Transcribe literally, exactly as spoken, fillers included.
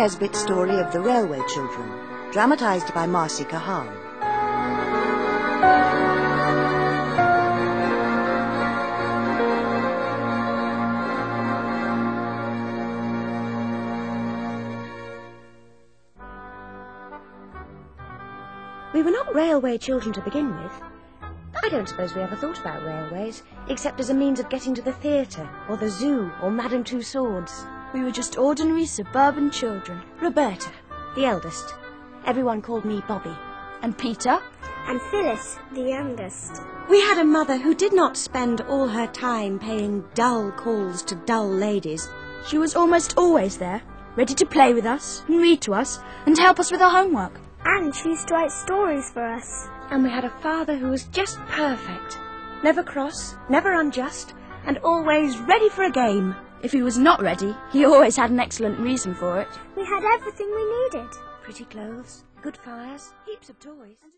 Nesbit story of the Railway Children, dramatised by Marcy Kahan. We were not railway children to begin with. I don't suppose we ever thought about railways, except as a means of getting to the theatre, or the zoo, or Madame Tussauds. We were just ordinary suburban children. Roberta, the eldest. Everyone called me Bobby. And Peter. And Phyllis, the youngest. We had a mother who did not spend all her time paying dull calls to dull ladies. She was almost always there, ready to play with us, and read to us, and help us with our homework. And she used to write stories for us. And we had a father who was just perfect. Never cross, never unjust, and always ready for a game. If he was not ready, he always had an excellent reason for it. We had everything we needed. Pretty clothes, good fires, heaps of toys.